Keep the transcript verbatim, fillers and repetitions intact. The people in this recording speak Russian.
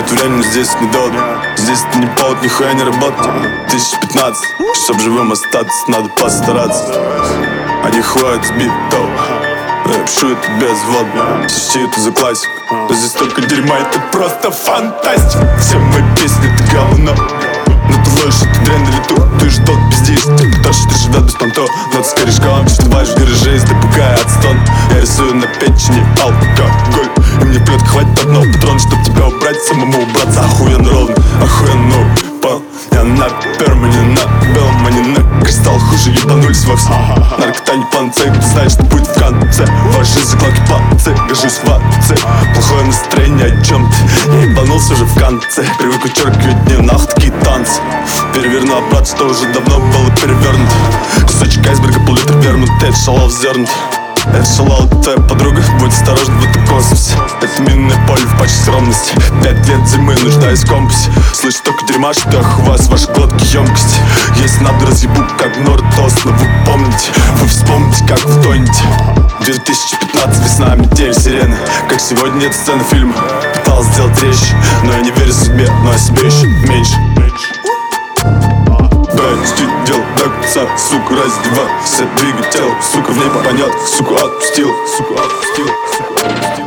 Нет времени, здесь недолго. Здесь это не повод, нихуя не работать. Тысяч пятнадцать, чтоб живым остаться, надо постараться. Они ходят с битов, я пишу это безводно. Сочти это за классик. Здесь столько дерьма, это просто фантастика. Все мои песни это говно. Но ты ловишь эту дрянь на лету. Ты же тот пиздишь, ты потому что ты живет без понто. Но ты скорее шкалом, что бываешь в гараже, если пугая от стон. Я рисую на печени алкоголь, и мне плетка хватит одного патрона, чтоб тебя убрать, самому убраться. Охуенно ровно, охуенно, ну, понял. Я на первом, а не на белом, а не на кристалл. Хуже ебанулись вовсе. Наркота не панцирь, ты знаешь, что будет в конце. Ваши закладки панцирь, гожусь в отце. Плохое настроение о чем ты, я ебанулся уже в конце. Привык вычеркивать дни, нахуй такие танцы. Переверну обратно, что уже давно было перевернуто. Кусочек айсберга, пол-литра вернут, это шалав зернут. Это шалава, твоя подруга, будь осторожен в этом космосе. Это минное поле в почти ровности. Пять лет зимы, нуждаюсь в компасе. Слышу только дерьма, что ах, у вас ваши глотки емкости. Если надо, разъебу, как Нортос. Но вы помните, вы вспомните, как вы тонете. две тысячи пятнадцать, весна, метель, сирены. Как сегодня эта сцена фильма. Пытался сделать резче, но я не верю судьбе, но о себе еще меньше. Почти дел до конца, сука, раздевай все двигай тело, сука, в ней понятно, сука, отпустил, сука, отпустил, сука, отпустил.